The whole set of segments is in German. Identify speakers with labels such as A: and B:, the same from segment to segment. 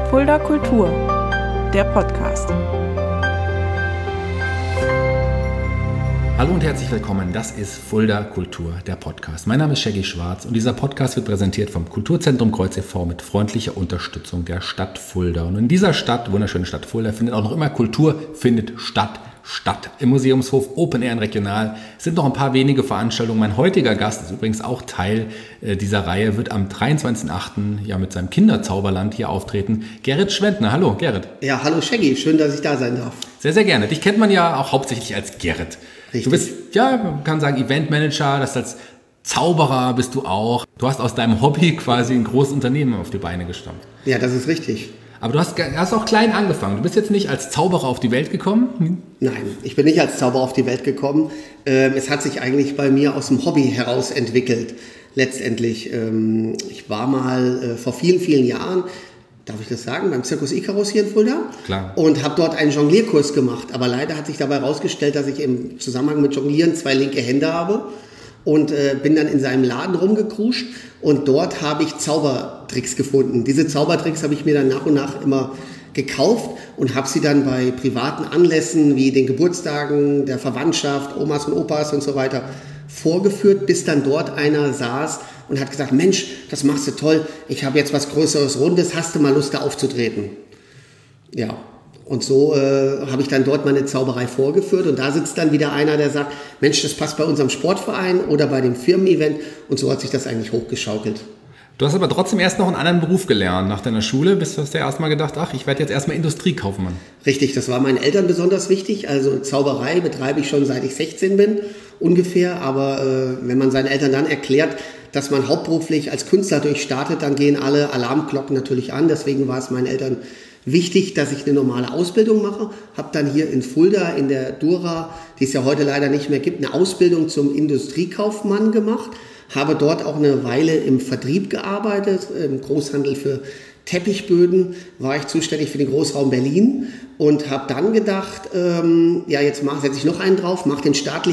A: Fulda Kultur, der Podcast.
B: Hallo und herzlich willkommen, das ist Fulda Kultur, der Podcast. Mein Name ist Shaggy Schwarz und dieser Podcast wird präsentiert vom Kulturzentrum Kreuz e.V. mit freundlicher Unterstützung der Stadt Fulda. Und in dieser Stadt, wunderschönen Stadt Fulda, findet auch noch immer Kultur findet statt. Im Museumshof Open Air und Regional sind noch ein paar wenige Veranstaltungen. Mein heutiger Gast ist übrigens auch Teil dieser Reihe, wird am 23.08. ja mit seinem Kinderzauberland hier auftreten. Gerrit Schwendner. Hallo, Gerrit.
C: Ja, hallo Shaggy, schön, dass ich da sein darf.
B: Sehr, sehr gerne. Dich kennt man ja auch hauptsächlich als Gerrit.
C: Richtig.
B: Du bist, ja, man kann sagen, Eventmanager, das als Zauberer bist du auch. Du hast aus deinem Hobby quasi ein großes Unternehmen auf die Beine gestammt.
C: Ja, das ist richtig.
B: Aber du hast auch klein angefangen. Du bist jetzt nicht als Zauberer auf die Welt gekommen?
C: Nein, ich bin nicht als Zauberer auf die Welt gekommen. Es hat sich eigentlich bei mir aus dem Hobby heraus entwickelt, letztendlich. Ich war mal vor vielen, vielen Jahren, darf ich das sagen, beim Circus Icarus hier in Fulda.
B: Klar.
C: Und habe dort einen Jonglierkurs gemacht. Aber leider hat sich dabei herausgestellt, dass ich im Zusammenhang mit Jonglieren 2 linke Hände habe. Und bin dann in seinem Laden rumgekruscht und dort habe ich Zaubertricks gefunden. Diese Zaubertricks habe ich mir dann nach und nach immer gekauft und habe sie dann bei privaten Anlässen wie den Geburtstagen der Verwandtschaft, Omas und Opas und so weiter vorgeführt, bis dann dort einer saß und hat gesagt, Mensch, das machst du toll, ich habe jetzt was Größeres, Rundes, hast du mal Lust da aufzutreten? Ja. Und so habe ich dann dort meine Zauberei vorgeführt und da sitzt dann wieder einer, der sagt, Mensch, das passt bei unserem Sportverein oder bei dem Firmen-Event und so hat sich das eigentlich hochgeschaukelt.
B: Du hast aber trotzdem erst noch einen anderen Beruf gelernt. Nach deiner Schule hast du ja erstmal gedacht, ich werde jetzt erstmal Industriekaufmann.
C: Richtig, das war meinen Eltern besonders wichtig. Also Zauberei betreibe ich schon seit ich 16 bin ungefähr, aber wenn man seinen Eltern dann erklärt, dass man hauptberuflich als Künstler durchstartet, dann gehen alle Alarmglocken natürlich an. Deswegen war es meinen Eltern wichtig, dass ich eine normale Ausbildung mache. Habe dann hier in Fulda in der Dura, die es ja heute leider nicht mehr gibt, eine Ausbildung zum Industriekaufmann gemacht. Habe dort auch eine Weile im Vertrieb gearbeitet, im Großhandel für Teppichböden, war ich zuständig für den Großraum Berlin und habe dann gedacht, jetzt setze ich noch einen drauf, mache den staatlich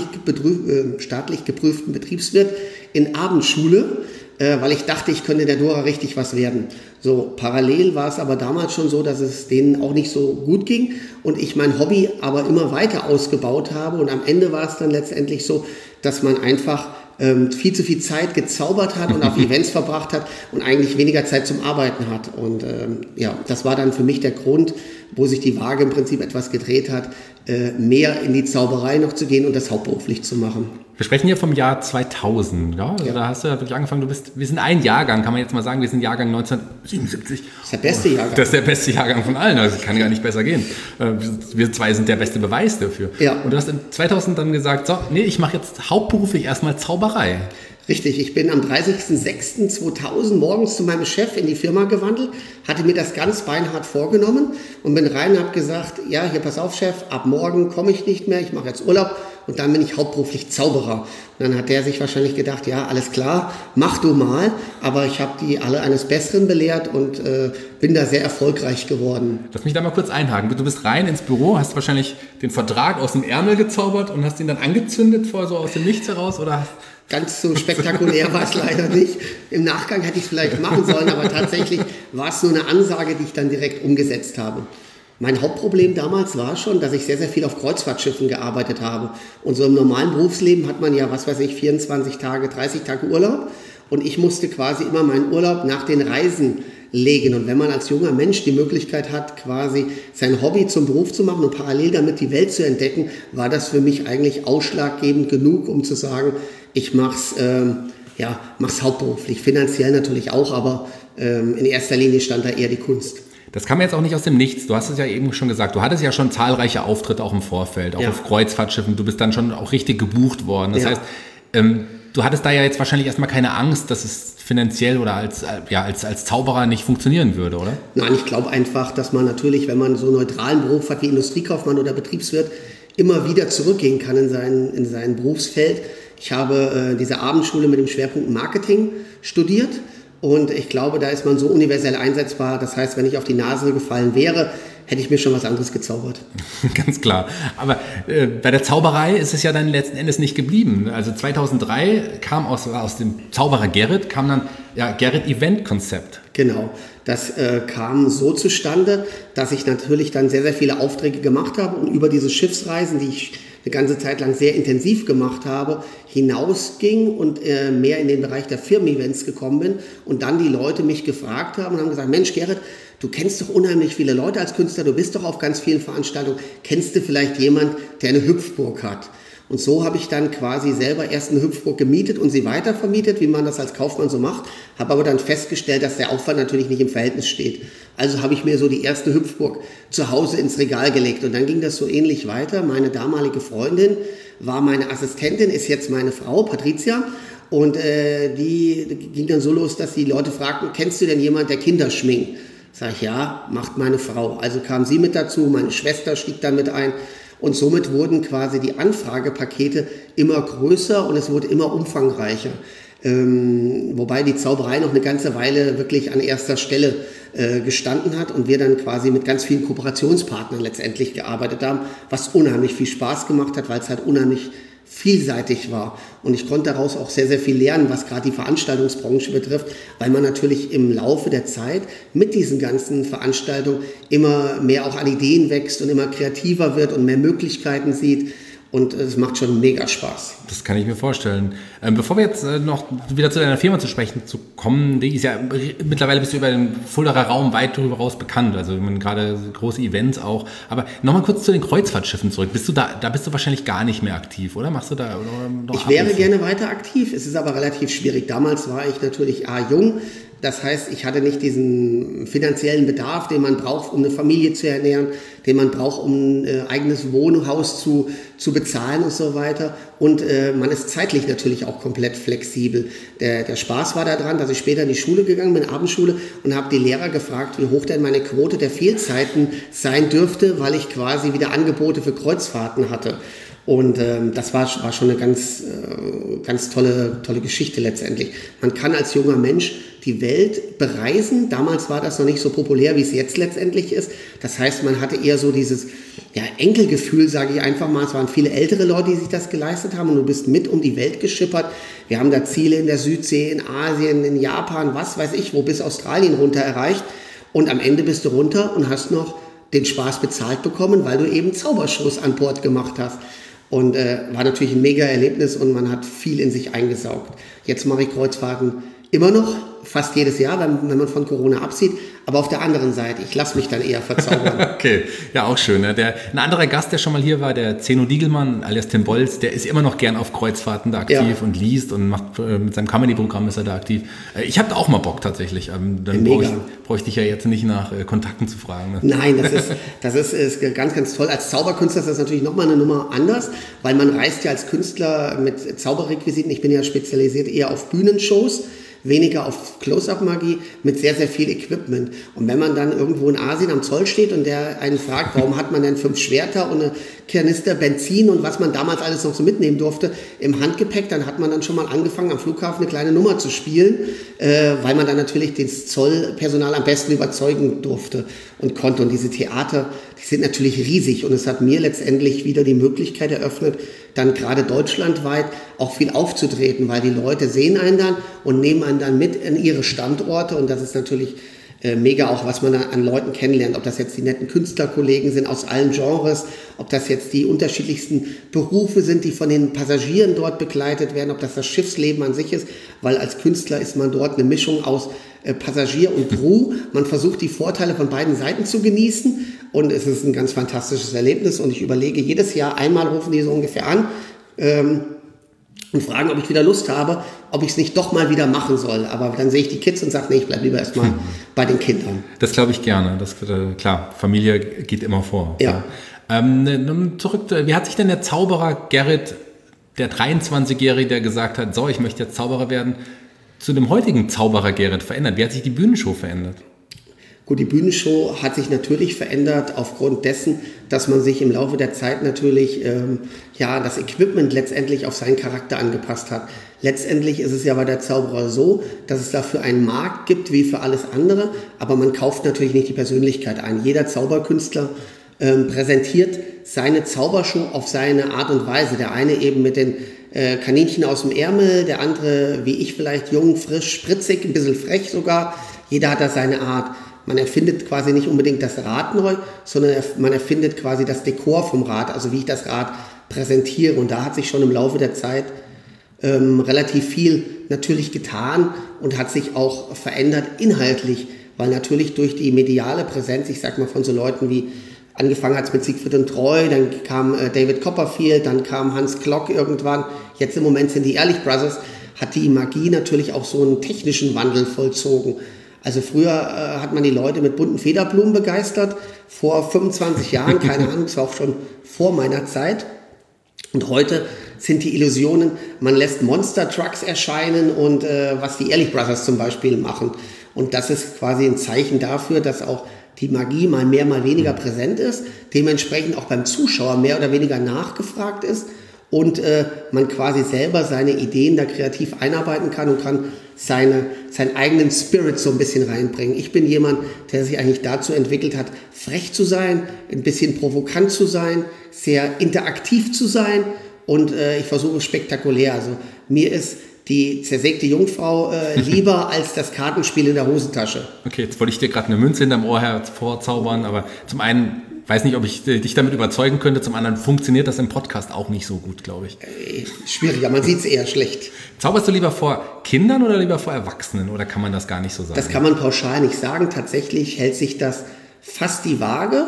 C: geprüften Betriebswirt in Abendschule, weil ich dachte, ich könnte der Dora richtig was werden. So, parallel war es aber damals schon so, dass es denen auch nicht so gut ging und ich mein Hobby aber immer weiter ausgebaut habe und am Ende war es dann letztendlich so, dass man einfach viel zu viel Zeit gezaubert hat und auf Events verbracht hat und eigentlich weniger Zeit zum Arbeiten hat. Und das war dann für mich der Grund, wo sich die Waage im Prinzip etwas gedreht hat, mehr in die Zauberei noch zu gehen und das hauptberuflich zu machen.
B: Wir sprechen hier vom Jahr 2000, ja? Also da hast du ja wirklich angefangen, wir sind ein Jahrgang, kann man jetzt mal sagen, wir sind Jahrgang 1977.
C: Das ist der beste Jahrgang.
B: Das ist der beste Jahrgang von allen, also kann gar nicht besser gehen. Wir zwei sind der beste Beweis dafür.
C: Ja.
B: Und du hast in 2000 dann gesagt, ich mache jetzt hauptberuflich erstmal Zauberei.
C: Richtig, ich bin am 30.06.2000 morgens zu meinem Chef in die Firma gewandelt, hatte mir das ganz beinhart vorgenommen und bin rein und habe gesagt, ja, hier pass auf Chef, ab morgen komme ich nicht mehr, ich mache jetzt Urlaub und dann bin ich hauptberuflich Zauberer. Und dann hat der sich wahrscheinlich gedacht, ja, alles klar, mach du mal, aber ich habe die alle eines Besseren belehrt und bin da sehr erfolgreich geworden.
B: Lass mich da mal kurz einhaken. Du bist rein ins Büro, hast wahrscheinlich den Vertrag aus dem Ärmel gezaubert und hast ihn dann angezündet so aus dem Nichts heraus, oder?
C: Ganz so spektakulär war es leider nicht. Im Nachgang hätte ich es vielleicht machen sollen, aber tatsächlich war es nur eine Ansage, die ich dann direkt umgesetzt habe. Mein Hauptproblem damals war schon, dass ich sehr, sehr viel auf Kreuzfahrtschiffen gearbeitet habe. Und so im normalen Berufsleben hat man ja, 24 Tage, 30 Tage Urlaub. Und ich musste quasi immer meinen Urlaub nach den Reisen legen. Und wenn man als junger Mensch die Möglichkeit hat, quasi sein Hobby zum Beruf zu machen und parallel damit die Welt zu entdecken, war das für mich eigentlich ausschlaggebend genug, um zu sagen, ich mach's hauptberuflich, finanziell natürlich auch, aber in erster Linie stand da eher die Kunst.
B: Das kam jetzt auch nicht aus dem Nichts. Du hast es ja eben schon gesagt. Du hattest ja schon zahlreiche Auftritte auch im Vorfeld, auch auf Kreuzfahrtschiffen. Du bist dann schon auch richtig gebucht worden. Das heißt, du hattest da ja jetzt wahrscheinlich erstmal keine Angst, dass es finanziell oder als Zauberer nicht funktionieren würde, oder?
C: Nein, ich glaube einfach, dass man natürlich, wenn man so einen neutralen Beruf hat wie Industriekaufmann oder Betriebswirt, immer wieder zurückgehen kann in sein Berufsfeld. Ich habe diese Abendschule mit dem Schwerpunkt Marketing studiert und ich glaube, da ist man so universell einsetzbar. Das heißt, wenn ich auf die Nase gefallen wäre, hätte ich mir schon was anderes gezaubert. Ganz klar.
B: Aber bei der Zauberei ist es ja dann letzten Endes nicht geblieben. Also 2003 kam aus dem Zauberer Gerrit, kam dann Gerrit Event Konzept.
C: Genau, das kam so zustande, dass ich natürlich dann sehr, sehr viele Aufträge gemacht habe und über diese Schiffsreisen, die ich eine ganze Zeit lang sehr intensiv gemacht habe, hinausging und mehr in den Bereich der Firmen-Events gekommen bin und dann die Leute mich gefragt haben und haben gesagt, Mensch Gerrit, du kennst doch unheimlich viele Leute als Künstler, du bist doch auf ganz vielen Veranstaltungen, kennst du vielleicht jemand, der eine Hüpfburg hat? Und so habe ich dann quasi selber erst eine Hüpfburg gemietet und sie weitervermietet, wie man das als Kaufmann so macht, habe aber dann festgestellt, dass der Aufwand natürlich nicht im Verhältnis steht. Also habe ich mir so die erste Hüpfburg zu Hause ins Regal gelegt und dann ging das so ähnlich weiter. Meine damalige Freundin war meine Assistentin, ist jetzt meine Frau, Patricia, und die ging dann so los, dass die Leute fragten, kennst du denn jemanden, der Kinder schminkt? Sag ich, ja, macht meine Frau. Also kam sie mit dazu, meine Schwester stieg dann mit ein. Und somit wurden quasi die Anfragepakete immer größer und es wurde immer umfangreicher. Wobei die Zauberei noch eine ganze Weile wirklich an erster Stelle gestanden hat und wir dann quasi mit ganz vielen Kooperationspartnern letztendlich gearbeitet haben, was unheimlich viel Spaß gemacht hat, weil es halt unheimlich vielseitig war. Und ich konnte daraus auch sehr, sehr viel lernen, was gerade die Veranstaltungsbranche betrifft, weil man natürlich im Laufe der Zeit mit diesen ganzen Veranstaltungen immer mehr auch an Ideen wächst und immer kreativer wird und mehr Möglichkeiten sieht. Und es macht schon mega Spaß.
B: Das kann ich mir vorstellen. Bevor wir jetzt noch wieder zu deiner Firma zu sprechen zu kommen, die ist ja mittlerweile bist du über den Fuldaer Raum weit darüber raus bekannt, also gerade große Events auch. Aber nochmal kurz zu den Kreuzfahrtschiffen zurück. Bist du da bist du wahrscheinlich gar nicht mehr aktiv, oder? Machst du da noch
C: Ich wäre gerne weiter aktiv, es ist aber relativ schwierig. Damals war ich natürlich jung. Das heißt, ich hatte nicht diesen finanziellen Bedarf, den man braucht, um eine Familie zu ernähren, den man braucht, um ein eigenes Wohnhaus zu bezahlen und so weiter. Und man ist zeitlich natürlich auch komplett flexibel. Der Spaß war daran, dass ich später in die Schule gegangen bin, Abendschule, und habe die Lehrer gefragt, wie hoch denn meine Quote der Fehlzeiten sein dürfte, weil ich quasi wieder Angebote für Kreuzfahrten hatte. Und das war schon eine ganz tolle Geschichte letztendlich. Man kann als junger Mensch die Welt bereisen. Damals war das noch nicht so populär, wie es jetzt letztendlich ist. Das heißt, man hatte eher so dieses Enkelgefühl, sage ich einfach mal. Es waren viele ältere Leute, die sich das geleistet haben und du bist mit um die Welt geschippert. Wir haben da Ziele in der Südsee, in Asien, in Japan, was weiß ich, wo bis Australien runter erreicht. Und am Ende bist du runter und hast noch den Spaß bezahlt bekommen, weil du eben Zaubershows an Bord gemacht hast. Und war natürlich ein mega Erlebnis und man hat viel in sich eingesaugt. Jetzt mache ich Kreuzfahrten immer noch, fast jedes Jahr, wenn man von Corona absieht. Aber auf der anderen Seite, ich lasse mich dann eher verzaubern.
B: Okay, ja auch schön. Ne? Ein anderer Gast, der schon mal hier war, der Zeno Diegelmann, alias Tim Bolz, der ist immer noch gern auf Kreuzfahrten da aktiv und liest und macht mit seinem Comedy-Programm ist er da aktiv. Ich habe da auch mal Bock tatsächlich. Dann brauche ich dich ja jetzt nicht nach Kontakten zu fragen. Ne?
C: Nein, das ist ganz, ganz toll. Als Zauberkünstler ist das natürlich nochmal eine Nummer anders, weil man reist ja als Künstler mit Zauberrequisiten. Ich bin ja spezialisiert eher auf Bühnenshows, weniger auf Close-Up-Magie, mit sehr, sehr viel Equipment. Und wenn man dann irgendwo in Asien am Zoll steht und der einen fragt, warum hat man denn 5 Schwerter und eine Kanister Benzin und was man damals alles noch so mitnehmen durfte im Handgepäck, dann hat man dann schon mal angefangen, am Flughafen eine kleine Nummer zu spielen, weil man dann natürlich das Zollpersonal am besten überzeugen durfte und konnte. Und diese Theater, die sind natürlich riesig und es hat mir letztendlich wieder die Möglichkeit eröffnet, dann gerade deutschlandweit auch viel aufzutreten, weil die Leute sehen einen dann und nehmen einen dann mit in ihre Standorte und das ist natürlich mega auch, was man an Leuten kennenlernt, ob das jetzt die netten Künstlerkollegen sind aus allen Genres, ob das jetzt die unterschiedlichsten Berufe sind, die von den Passagieren dort begleitet werden, ob das das Schiffsleben an sich ist, weil als Künstler ist man dort eine Mischung aus Passagier und Crew. Man versucht die Vorteile von beiden Seiten zu genießen und es ist ein ganz fantastisches Erlebnis und ich überlege jedes Jahr, einmal rufen die so ungefähr an, und fragen, ob ich wieder Lust habe, ob ich es nicht doch mal wieder machen soll. Aber dann sehe ich die Kids und sage, nee, ich bleibe lieber erstmal bei den Kindern.
B: Das glaube ich gerne. Klar, Familie geht immer vor.
C: Ja.
B: Zurück, wie hat sich denn der Zauberer Gerrit, der 23-Jährige, der gesagt hat, so, ich möchte jetzt Zauberer werden, zu dem heutigen Zauberer Gerrit verändert? Wie hat sich die Bühnenshow verändert?
C: Gut, die Bühnenshow hat sich natürlich verändert aufgrund dessen, dass man sich im Laufe der Zeit natürlich das Equipment letztendlich auf seinen Charakter angepasst hat. Letztendlich ist es ja bei der Zauberer so, dass es dafür einen Markt gibt wie für alles andere, aber man kauft natürlich nicht die Persönlichkeit ein. Jeder Zauberkünstler präsentiert seine Zaubershow auf seine Art und Weise. Der eine eben mit den Kaninchen aus dem Ärmel, der andere, wie ich vielleicht, jung, frisch, spritzig, ein bisschen frech sogar, Jeder hat da seine Art. Man erfindet quasi nicht unbedingt das Rad neu, sondern man erfindet quasi das Dekor vom Rad, also wie ich das Rad präsentiere. Und da hat sich schon im Laufe der Zeit relativ viel natürlich getan und hat sich auch verändert inhaltlich, weil natürlich durch die mediale Präsenz, ich sag mal von so Leuten wie, angefangen hat es mit Siegfried und Treu, dann kam David Copperfield, dann kam Hans Klock irgendwann, jetzt im Moment sind die Ehrlich Brothers, hat die Magie natürlich auch so einen technischen Wandel vollzogen. Also früher hat man die Leute mit bunten Federblumen begeistert, vor 25 Jahren, keine Ahnung, das war auch schon vor meiner Zeit. Und heute sind die Illusionen, man lässt Monster Trucks erscheinen und was die Ehrlich Brothers zum Beispiel machen. Und das ist quasi ein Zeichen dafür, dass auch die Magie mal mehr, mal weniger präsent ist, dementsprechend auch beim Zuschauer mehr oder weniger nachgefragt ist und man quasi selber seine Ideen da kreativ einarbeiten kann und kann seinen eigenen Spirit so ein bisschen reinbringen. Ich bin jemand, der sich eigentlich dazu entwickelt hat, frech zu sein, ein bisschen provokant zu sein, sehr interaktiv zu sein und ich versuche spektakulär. Also mir ist die zersägte Jungfrau lieber als das Kartenspiel in der Hosentasche.
B: Okay, jetzt wollte ich dir gerade eine Münze hinterm Ohr hervorzaubern, aber zum einen weiß nicht, ob ich dich damit überzeugen könnte, zum anderen funktioniert das im Podcast auch nicht so gut, glaube ich.
C: Schwieriger, man sieht es eher schlecht.
B: Zauberst du lieber vor Kindern oder lieber vor Erwachsenen oder kann man das gar nicht so sagen?
C: Das kann man pauschal nicht sagen. Tatsächlich hält sich das fast die Waage.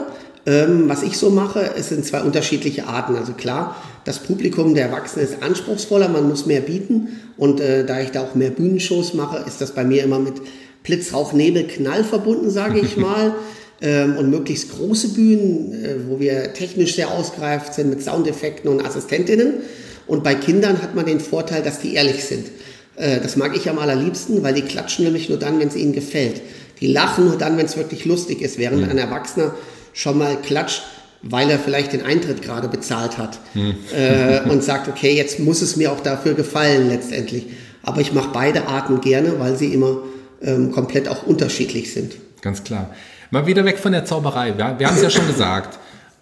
C: Was ich so mache, es sind zwei unterschiedliche Arten. Also klar, das Publikum der Erwachsenen ist anspruchsvoller, man muss mehr bieten. Und da ich da auch mehr Bühnenshows mache, ist das bei mir immer mit Blitz, Rauch, Nebel, Knall verbunden, sage ich mal. Und möglichst große Bühnen, wo wir technisch sehr ausgereift sind mit Soundeffekten und Assistentinnen. Und bei Kindern hat man den Vorteil, dass die ehrlich sind. Das mag ich am allerliebsten, weil die klatschen nämlich nur dann, wenn es ihnen gefällt. Die lachen nur dann, wenn es wirklich lustig ist, während ein Erwachsener schon mal klatscht, weil er vielleicht den Eintritt gerade bezahlt hat und sagt, okay, jetzt muss es mir auch dafür gefallen letztendlich. Aber ich mache beide Arten gerne, weil sie immer komplett auch unterschiedlich sind.
B: Ganz klar. Mal wieder weg von der Zauberei. Wir haben es ja schon gesagt.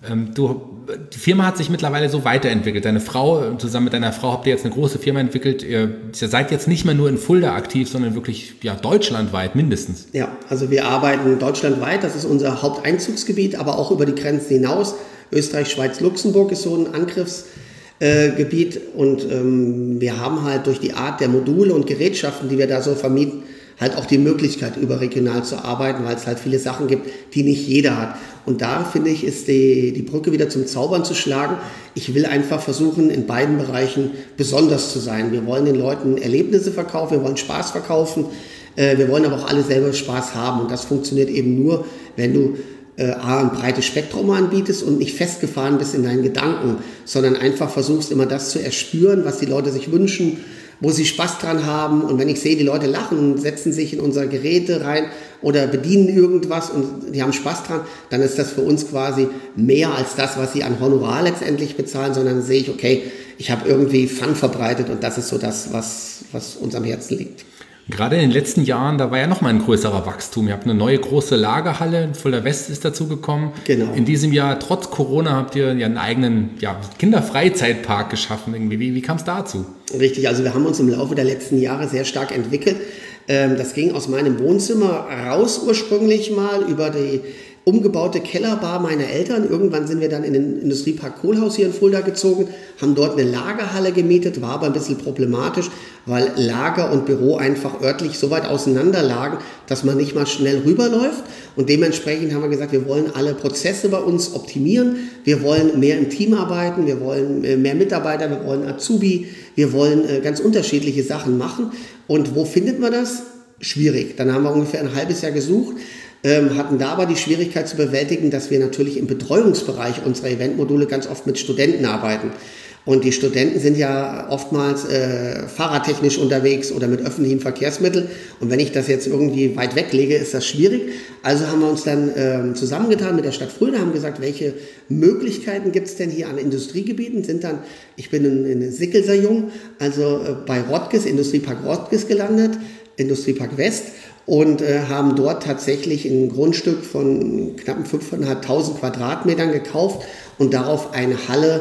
B: Die Firma hat sich mittlerweile so weiterentwickelt. Deine Frau, zusammen mit deiner Frau habt ihr jetzt eine große Firma entwickelt. Ihr seid jetzt nicht mehr nur in Fulda aktiv, sondern wirklich deutschlandweit mindestens.
C: Ja, also wir arbeiten deutschlandweit. Das ist unser Haupteinzugsgebiet, aber auch über die Grenzen hinaus. Österreich, Schweiz, Luxemburg ist so ein Angriffsgebiet. Und wir haben halt durch die Art der Module und Gerätschaften, die wir da so vermieten, halt auch die Möglichkeit, überregional zu arbeiten, weil es halt viele Sachen gibt, die nicht jeder hat. Und da, finde ich, ist die Brücke wieder zum Zaubern zu schlagen. Ich will einfach versuchen, in beiden Bereichen besonders zu sein. Wir wollen den Leuten Erlebnisse verkaufen, wir wollen Spaß verkaufen, wir wollen aber auch alle selber Spaß haben. Und das funktioniert eben nur, wenn du ein breites Spektrum anbietest und nicht festgefahren bist in deinen Gedanken, sondern einfach versuchst, immer das zu erspüren, was die Leute sich wünschen, wo sie Spaß dran haben. Und wenn ich sehe, die Leute lachen, setzen sich in unsere Geräte rein oder bedienen irgendwas und die haben Spaß dran, dann ist das für uns quasi mehr als das, was sie an Honorar letztendlich bezahlen, sondern sehe ich, okay, ich habe irgendwie Fun verbreitet und das ist so das, was uns am Herzen liegt.
B: Gerade in den letzten Jahren, da war ja noch mal ein größerer Wachstum. Ihr habt eine neue große Lagerhalle, Fulda West ist dazu gekommen.
C: Genau.
B: In diesem Jahr, trotz Corona, habt ihr ja einen eigenen Kinderfreizeitpark geschaffen. Wie kam es dazu?
C: Richtig, also wir haben uns im Laufe der letzten Jahre sehr stark entwickelt. Das ging aus meinem Wohnzimmer raus ursprünglich mal über die umgebaute Kellerbar meiner Eltern. Irgendwann sind wir dann in den Industriepark Kohlhaus hier in Fulda gezogen, haben dort eine Lagerhalle gemietet, war aber ein bisschen problematisch, weil Lager und Büro einfach örtlich so weit auseinander lagen, dass man nicht mal schnell rüberläuft. Und dementsprechend haben wir gesagt, wir wollen alle Prozesse bei uns optimieren, wir wollen mehr im Team arbeiten, wir wollen mehr Mitarbeiter, wir wollen Azubi, wir wollen ganz unterschiedliche Sachen machen. Und wo findet man das? Schwierig. Dann haben wir ungefähr ein halbes Jahr gesucht, hatten da aber die Schwierigkeit zu bewältigen, dass wir natürlich im Betreuungsbereich unserer Eventmodule ganz oft mit Studenten arbeiten. Und die Studenten sind ja oftmals fahrradtechnisch unterwegs oder mit öffentlichen Verkehrsmitteln. Und wenn ich das jetzt irgendwie weit weglege, ist das schwierig. Also haben wir uns dann zusammengetan mit der Stadt Fulda, haben gesagt, welche Möglichkeiten gibt es denn hier an Industriegebieten? Ich bin in Sickelser Jung, also bei Rottges, Industriepark Rottges gelandet, Industriepark West. Und haben dort tatsächlich ein Grundstück von knapp 5.500 Quadratmetern gekauft und darauf eine Halle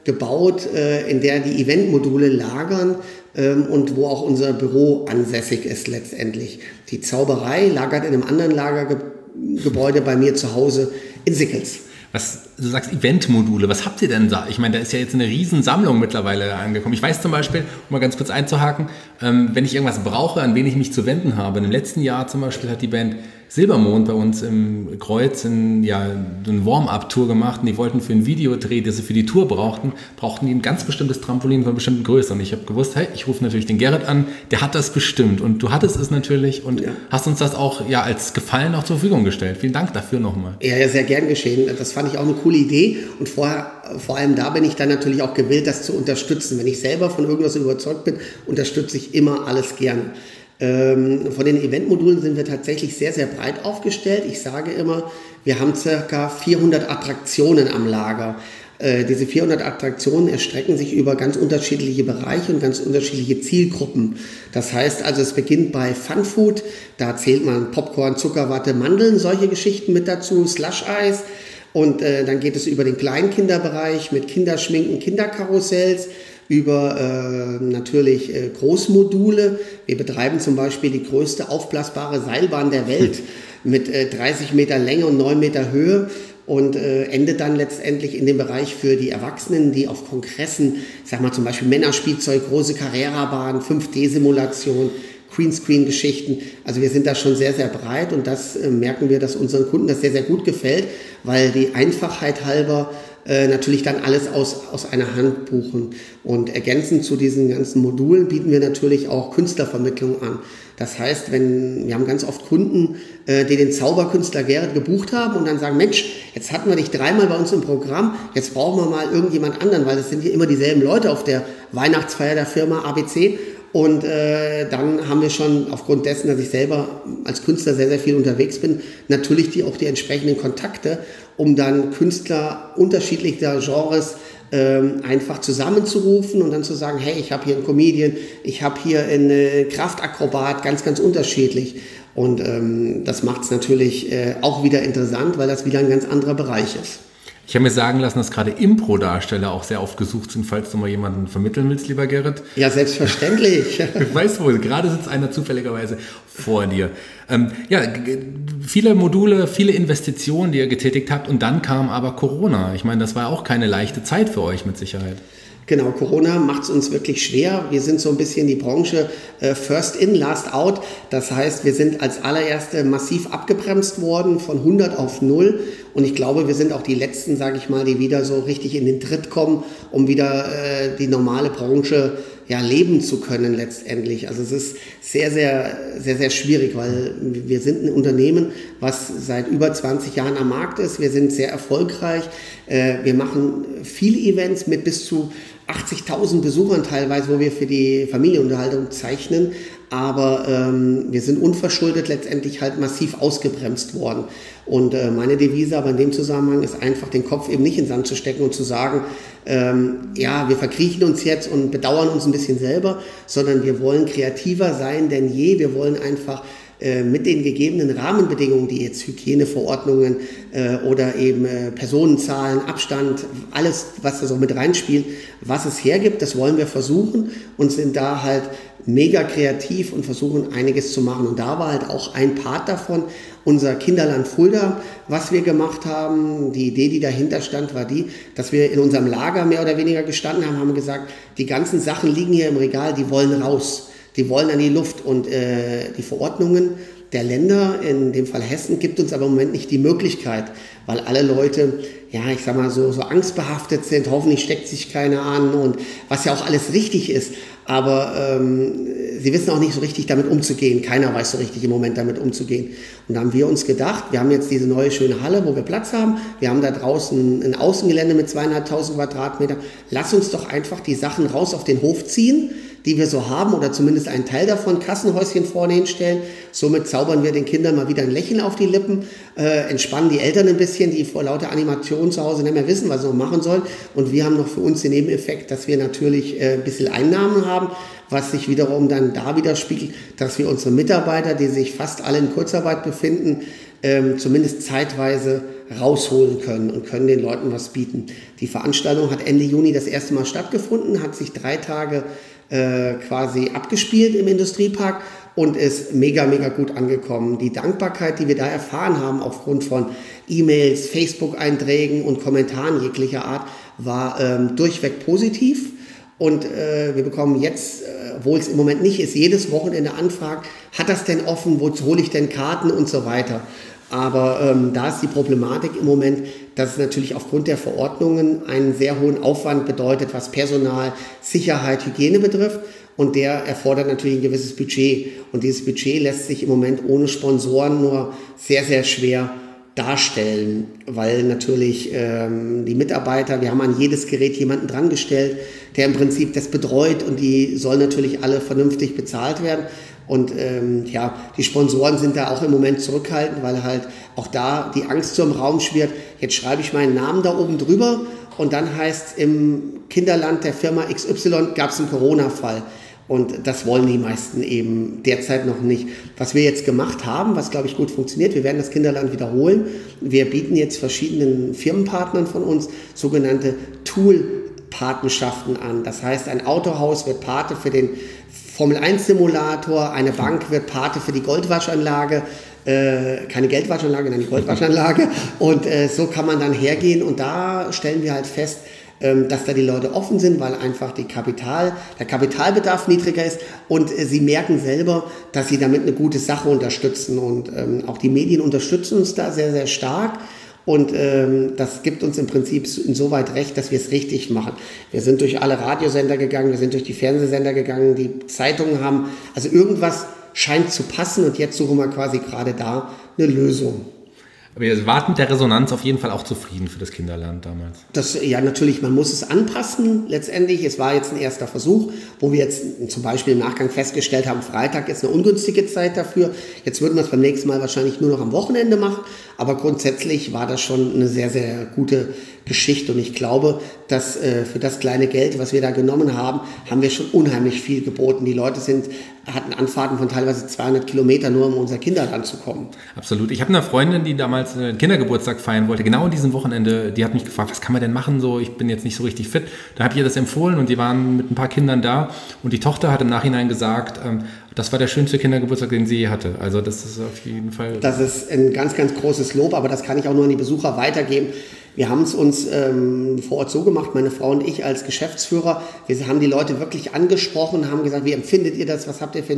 C: gebaut, in der die Eventmodule lagern und wo auch unser Büro ansässig ist letztendlich. Die Zauberei lagert in einem anderen Lagergebäude bei mir zu Hause in Sickels.
B: Du sagst Eventmodule, was habt ihr denn da? Ich meine, da ist ja jetzt eine Riesensammlung mittlerweile angekommen. Ich weiß zum Beispiel, um mal ganz kurz einzuhaken, wenn ich irgendwas brauche, an wen ich mich zu wenden habe. Im letzten Jahr zum Beispiel hat die Band Silbermond bei uns im Kreuz eine Warm-Up-Tour gemacht und die wollten für ein Videodreh, das sie für die Tour brauchten die ein ganz bestimmtes Trampolin von einer bestimmten Größe. Und ich habe gewusst, hey, ich rufe natürlich den Gerrit an, der hat das bestimmt und du hattest es natürlich und hast uns das auch als Gefallen auch zur Verfügung gestellt. Vielen Dank dafür nochmal.
C: Ja, sehr gern geschehen. Das fand ich auch eine coole Idee und vor allem da bin ich dann natürlich auch gewillt, das zu unterstützen. Wenn ich selber von irgendwas überzeugt bin, unterstütze ich immer alles gern. Von den Eventmodulen sind wir tatsächlich sehr, sehr breit aufgestellt. Ich sage immer, wir haben ca. 400 Attraktionen am Lager. Diese 400 Attraktionen erstrecken sich über ganz unterschiedliche Bereiche und ganz unterschiedliche Zielgruppen. Das heißt also, es beginnt bei Funfood, da zählt man Popcorn, Zuckerwatte, Mandeln, solche Geschichten mit dazu, Slush-Eis. Und dann geht es über den Kleinkinderbereich mit Kinderschminken, Kinderkarussells, über natürlich Großmodule. Wir betreiben zum Beispiel die größte aufblasbare Seilbahn der Welt mit 30 Meter Länge und 9 Meter Höhe und endet dann letztendlich in dem Bereich für die Erwachsenen, die auf Kongressen, ich sag mal zum Beispiel Männerspielzeug, große Carrera-Bahn, 5D-Simulation, Greenscreen-Geschichten. Also wir sind da schon sehr, sehr breit und das merken wir, dass unseren Kunden das sehr, sehr gut gefällt, weil die Einfachheit halber natürlich dann alles aus einer Hand buchen. Und ergänzend zu diesen ganzen Modulen bieten wir natürlich auch Künstlervermittlung an. Das heißt, wir haben ganz oft Kunden, die den Zauberkünstler Gerrit gebucht haben und dann sagen, Mensch, jetzt hatten wir dich 3-mal bei uns im Programm, jetzt brauchen wir mal irgendjemand anderen, weil es sind hier immer dieselben Leute auf der Weihnachtsfeier der Firma ABC. Und dann haben wir schon aufgrund dessen, dass ich selber als Künstler sehr, sehr viel unterwegs bin, natürlich auch die entsprechenden Kontakte, um dann Künstler unterschiedlicher Genres einfach zusammenzurufen und dann zu sagen, hey, ich habe hier einen Comedian, ich habe hier einen Kraftakrobat, ganz, ganz unterschiedlich. Und das macht es natürlich auch wieder interessant, weil das wieder ein ganz anderer Bereich ist.
B: Ich habe mir sagen lassen, dass gerade Impro-Darsteller auch sehr oft gesucht sind, falls du mal jemanden vermitteln willst, lieber Gerrit.
C: Ja, selbstverständlich.
B: Ich weiß wohl, gerade sitzt einer zufälligerweise vor dir. Viele Module, viele Investitionen, die ihr getätigt habt und dann kam aber Corona. Ich meine, das war auch keine leichte Zeit für euch mit Sicherheit.
C: Genau, Corona macht es uns wirklich schwer. Wir sind so ein bisschen die Branche first in, last out. Das heißt, wir sind als allererste massiv abgebremst worden von 100 auf 0. Und ich glaube, wir sind auch die Letzten, sage ich mal, die wieder so richtig in den Tritt kommen, um wieder die normale Branche leben zu können letztendlich. Also es ist sehr, sehr, sehr, sehr schwierig, weil wir sind ein Unternehmen, was seit über 20 Jahren am Markt ist. Wir sind sehr erfolgreich. Wir machen viele Events mit bis zu 80.000 Besuchern teilweise, wo wir für die Familienunterhaltung zeichnen. Aber wir sind unverschuldet letztendlich halt massiv ausgebremst worden. Und meine Devise aber in dem Zusammenhang ist einfach, den Kopf eben nicht in den Sand zu stecken und zu sagen, wir verkriechen uns jetzt und bedauern uns ein bisschen selber, sondern wir wollen kreativer sein denn je. Wir wollen einfach mit den gegebenen Rahmenbedingungen, die jetzt Hygieneverordnungen oder eben Personenzahlen, Abstand, alles, was da so mit reinspielt, was es hergibt, das wollen wir versuchen und sind da halt mega kreativ und versuchen einiges zu machen. Und da war halt auch ein Part davon, unser Kinderland Fulda, was wir gemacht haben. Die Idee, die dahinter stand, war die, dass wir in unserem Lager mehr oder weniger gestanden haben, haben gesagt, die ganzen Sachen liegen hier im Regal, die wollen raus. Die wollen an die Luft und die Verordnungen der Länder, in dem Fall Hessen, gibt uns aber im Moment nicht die Möglichkeit, weil alle Leute, ich sag mal so angstbehaftet sind, hoffentlich steckt sich keiner an und was ja auch alles richtig ist, aber sie wissen auch nicht so richtig damit umzugehen. Keiner weiß so richtig im Moment damit umzugehen. Und da haben wir uns gedacht, wir haben jetzt diese neue schöne Halle, wo wir Platz haben, wir haben da draußen ein Außengelände mit 2.500 Quadratmeter, lass uns doch einfach die Sachen raus auf den Hof ziehen, die wir so haben oder zumindest einen Teil davon, Kassenhäuschen vorne hinstellen. Somit zaubern wir den Kindern mal wieder ein Lächeln auf die Lippen, entspannen die Eltern ein bisschen, die vor lauter Animation zu Hause nicht mehr wissen, was sie noch machen sollen. Und wir haben noch für uns den Nebeneffekt, dass wir natürlich ein bisschen Einnahmen haben, was sich wiederum dann da widerspiegelt, dass wir unsere Mitarbeiter, die sich fast alle in Kurzarbeit befinden, zumindest zeitweise rausholen können und können den Leuten was bieten. Die Veranstaltung hat Ende Juni das erste Mal stattgefunden, hat sich 3 Tage quasi abgespielt im Industriepark und ist mega, mega gut angekommen. Die Dankbarkeit, die wir da erfahren haben aufgrund von E-Mails, Facebook-Einträgen und Kommentaren jeglicher Art, war durchweg positiv. Und wir bekommen jetzt, obwohl es im Moment nicht ist, jedes Wochenende Anfragen, hat das denn offen, wo hole ich denn Karten und so weiter. Aber da ist die Problematik im Moment, dass es natürlich aufgrund der Verordnungen einen sehr hohen Aufwand bedeutet, was Personal, Sicherheit, Hygiene betrifft. Und der erfordert natürlich ein gewisses Budget. Und dieses Budget lässt sich im Moment ohne Sponsoren nur sehr, sehr schwer darstellen, weil natürlich die Mitarbeiter, wir haben an jedes Gerät jemanden dran gestellt, der im Prinzip das betreut und die sollen natürlich alle vernünftig bezahlt werden. Und die Sponsoren sind da auch im Moment zurückhaltend, weil halt auch da die Angst so im Raum schwirrt, jetzt schreibe ich meinen Namen da oben drüber und dann heißt im Kinderland der Firma XY gab es einen Corona-Fall. Und das wollen die meisten eben derzeit noch nicht. Was wir jetzt gemacht haben, was glaube ich gut funktioniert, wir werden das Kinderland wiederholen. Wir bieten jetzt verschiedenen Firmenpartnern von uns sogenannte Tool-Patenschaften an. Das heißt, ein Autohaus wird Pate für den Formel-1-Simulator, eine Bank wird Pate für die Goldwaschanlage, keine Geldwaschanlage, nein, die Goldwaschanlage. Und so kann man dann hergehen und da stellen wir halt fest, dass da die Leute offen sind, weil einfach der Kapitalbedarf niedriger ist und sie merken selber, dass sie damit eine gute Sache unterstützen und auch die Medien unterstützen uns da sehr, sehr stark und das gibt uns im Prinzip insoweit recht, dass wir es richtig machen. Wir sind durch alle Radiosender gegangen, wir sind durch die Fernsehsender gegangen, die Zeitungen haben, also irgendwas scheint zu passen und jetzt suchen wir quasi gerade da eine Lösung.
B: Aber ihr wart mit der Resonanz auf jeden Fall auch zufrieden für das Kinderland damals.
C: Ja, natürlich, man muss es anpassen letztendlich. Es war jetzt ein erster Versuch, wo wir jetzt zum Beispiel im Nachgang festgestellt haben, Freitag ist eine ungünstige Zeit dafür. Jetzt würden wir es beim nächsten Mal wahrscheinlich nur noch am Wochenende machen. Aber grundsätzlich war das schon eine sehr, sehr gute Geschichte. Und ich glaube, dass für das kleine Geld, was wir da genommen haben, haben wir schon unheimlich viel geboten. Die Leute hatten Anfahrten von teilweise 200 Kilometer, nur um unser Kinderland zu kommen.
B: Absolut. Ich habe eine Freundin, die damals einen Kindergeburtstag feiern wollte, genau an diesem Wochenende, die hat mich gefragt, was kann man denn machen, so, ich bin jetzt nicht so richtig fit. Da habe ich ihr das empfohlen und die waren mit ein paar Kindern da und die Tochter hat im Nachhinein gesagt, das war der schönste Kindergeburtstag, den sie je hatte. Also das ist auf jeden Fall...
C: Das ist ein ganz, ganz großes Lob, aber das kann ich auch nur an die Besucher weitergeben. Wir haben es uns vor Ort so gemacht, meine Frau und ich als Geschäftsführer, wir haben die Leute wirklich angesprochen, haben gesagt, wie empfindet ihr das, was habt ihr für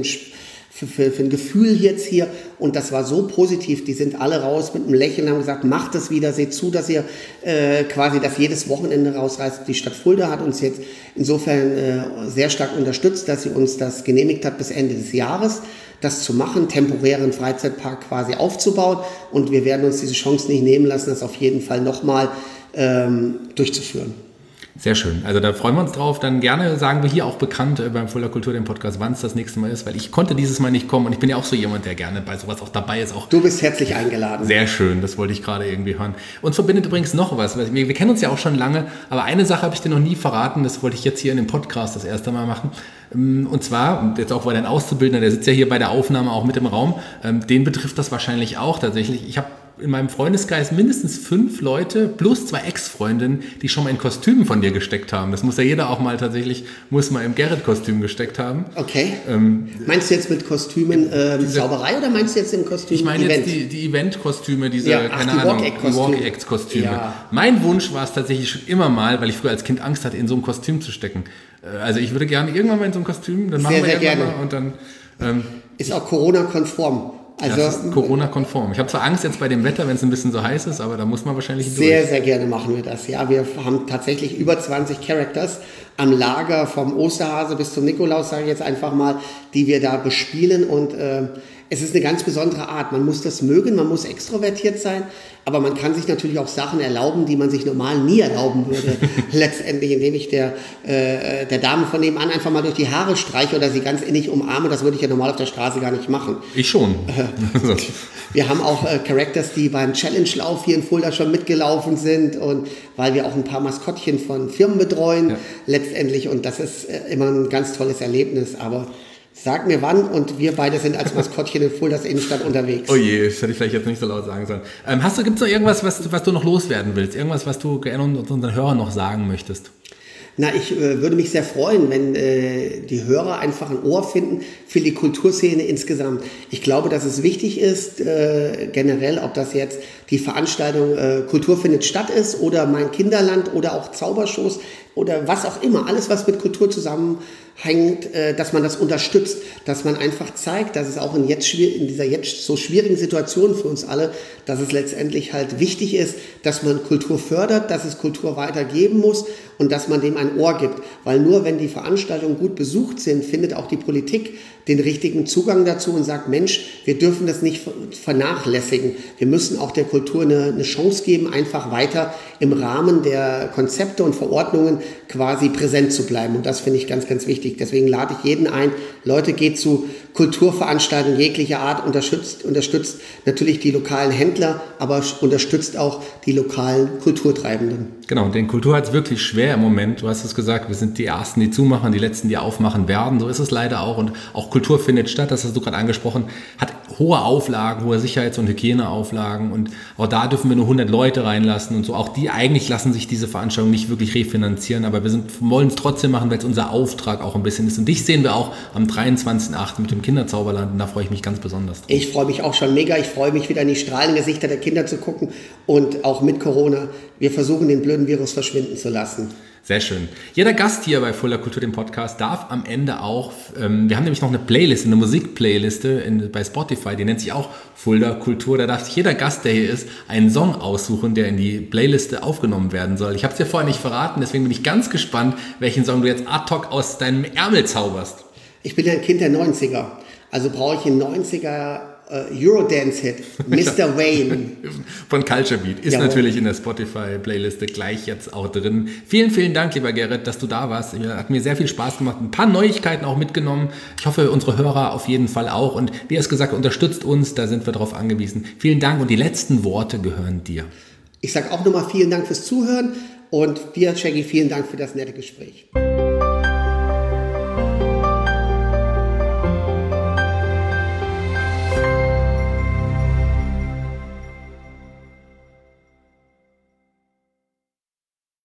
C: ein Gefühl jetzt hier? Und das war so positiv, die sind alle raus mit einem Lächeln, haben gesagt, macht es wieder, seht zu, dass ihr quasi das jedes Wochenende rausreißt. Die Stadt Fulda hat uns jetzt insofern sehr stark unterstützt, dass sie uns das genehmigt hat bis Ende des Jahres, das zu machen, temporären Freizeitpark quasi aufzubauen und wir werden uns diese Chance nicht nehmen lassen, das auf jeden Fall nochmal durchzuführen.
B: Sehr schön. Also da freuen wir uns drauf. Dann gerne sagen wir hier auch bekannt beim Fulda Kultur, dem Podcast, wann es das nächste Mal ist, weil ich konnte dieses Mal nicht kommen und ich bin ja auch so jemand, der gerne bei sowas auch dabei ist. Auch
C: du bist herzlich eingeladen.
B: Sehr schön, das wollte ich gerade irgendwie hören. Uns verbindet übrigens noch was. Wir kennen uns ja auch schon lange, aber eine Sache habe ich dir noch nie verraten, das wollte ich jetzt hier in dem Podcast das erste Mal machen. Und zwar, jetzt auch weil dein Auszubildender, der sitzt ja hier bei der Aufnahme auch mit im Raum, den betrifft das wahrscheinlich auch tatsächlich. Ich habe in meinem Freundeskreis mindestens 5 Leute plus 2 Ex-Freundinnen, die schon mal in Kostümen von dir gesteckt haben. Das muss ja jeder auch mal tatsächlich, muss mal im Gerrit-Kostüm gesteckt haben.
C: Okay. Meinst du jetzt mit Kostümen Zauberei oder meinst du jetzt im Kostüm
B: Ich meine
C: Event?
B: jetzt die Event-Kostüme, diese,
C: ja,
B: keine Ahnung, die Walk-Act-Kostüme.
C: Ja.
B: Mein Wunsch war es tatsächlich schon immer mal, weil ich früher als Kind Angst hatte, in so ein Kostüm zu stecken. Also ich würde gerne irgendwann mal in so ein Kostüm, dann machen
C: sehr,
B: wir
C: sehr gerne.
B: Mal und dann...
C: ist auch Corona-konform. Also,
B: das ist Corona-konform. Ich habe zwar Angst jetzt bei dem Wetter, wenn es ein bisschen so heiß ist, aber da muss man wahrscheinlich durch.
C: Sehr, sehr gerne machen wir das. Ja, wir haben tatsächlich über 20 Characters am Lager, vom Osterhase bis zum Nikolaus, sage ich jetzt einfach mal, die wir da bespielen und es ist eine ganz besondere Art. Man muss das mögen, man muss extrovertiert sein, aber man kann sich natürlich auch Sachen erlauben, die man sich normal nie erlauben würde. Letztendlich, indem ich der Dame von nebenan einfach mal durch die Haare streiche oder sie ganz innig umarme. Das würde ich ja normal auf der Straße gar nicht machen.
B: Ich schon.
C: Wir haben auch Characters, die beim Challenge-Lauf hier in Fulda schon mitgelaufen sind und weil wir auch ein paar Maskottchen von Firmen betreuen letztendlich und das ist immer ein ganz tolles Erlebnis, aber Sag mir wann und wir beide sind als Maskottchen in Fuldas Innenstadt unterwegs.
B: Oh je, das hätte ich vielleicht jetzt nicht so laut sagen sollen. Gibt es noch irgendwas, was du noch loswerden willst? Irgendwas, was du gerne unseren Hörern noch sagen möchtest?
C: Na, ich würde mich sehr freuen, wenn die Hörer einfach ein Ohr finden für die Kulturszene insgesamt. Ich glaube, dass es wichtig ist, generell, ob das jetzt die Veranstaltung Kultur findet statt ist oder Mein Kinderland oder auch Zaubershows oder was auch immer, alles was mit Kultur zusammenhängt, dass man das unterstützt, dass man einfach zeigt, dass es auch in dieser jetzt so schwierigen Situation für uns alle, dass es letztendlich halt wichtig ist, dass man Kultur fördert, dass es Kultur weitergeben muss und dass man dem ein Ohr gibt. Weil nur wenn die Veranstaltungen gut besucht sind, findet auch die Politik den richtigen Zugang dazu und sagt, Mensch, wir dürfen das nicht vernachlässigen. Wir müssen auch der Kultur eine Chance geben, einfach weiter im Rahmen der Konzepte und Verordnungen quasi präsent zu bleiben. Und das finde ich ganz, ganz wichtig. Deswegen lade ich jeden ein, Leute, geht zu Kulturveranstaltungen jeglicher Art, unterstützt natürlich die lokalen Händler, aber unterstützt auch die lokalen Kulturtreibenden.
B: Genau, denn Kultur hat es wirklich schwer im Moment. Du hast es gesagt, wir sind die Ersten, die zumachen, die Letzten, die aufmachen werden. So ist es leider auch. Und auch Kultur findet statt, das hast du gerade angesprochen, hat hohe Auflagen, hohe Sicherheits- und Hygieneauflagen. Und auch da dürfen wir nur 100 Leute reinlassen und so. Auch die eigentlich lassen sich diese Veranstaltungen nicht wirklich refinanzieren. Aber wir wollen es trotzdem machen, weil es unser Auftrag auch ein bisschen ist. Und dich sehen wir auch am 23.08. mit dem Kinderzauberland. Und da freue ich mich ganz besonders drauf.
C: Ich freue mich auch schon mega. Ich freue mich wieder in die strahlenden Gesichter der Kinder zu gucken. Und auch mit Corona, wir versuchen den blöden Virus verschwinden zu lassen.
B: Sehr schön. Jeder Gast hier bei Fulda Kultur, dem Podcast, darf am Ende auch, wir haben nämlich noch eine Playliste, eine Musikplayliste bei Spotify, die nennt sich auch Fulda Kultur. Da darf sich jeder Gast, der hier ist, einen Song aussuchen, der in die Playliste aufgenommen werden soll. Ich habe es dir vorher nicht verraten, deswegen bin ich ganz gespannt, welchen Song du jetzt ad hoc aus deinem Ärmel zauberst.
C: Ich bin ja ein Kind der 90er, also brauche ich einen 90er Eurodance-Hit, Mr. Wayne.
B: Von Culture Beat. Ist natürlich in der Spotify-Playliste gleich jetzt auch drin. Vielen, vielen Dank, lieber Gerrit, dass du da warst. Hat mir sehr viel Spaß gemacht. Ein paar Neuigkeiten auch mitgenommen. Ich hoffe, unsere Hörer auf jeden Fall auch. Und wie er es gesagt hat, unterstützt uns. Da sind wir drauf angewiesen. Vielen Dank und die letzten Worte gehören dir.
C: Ich sage auch nochmal vielen Dank fürs Zuhören und dir, Shaggy, vielen Dank für das nette Gespräch.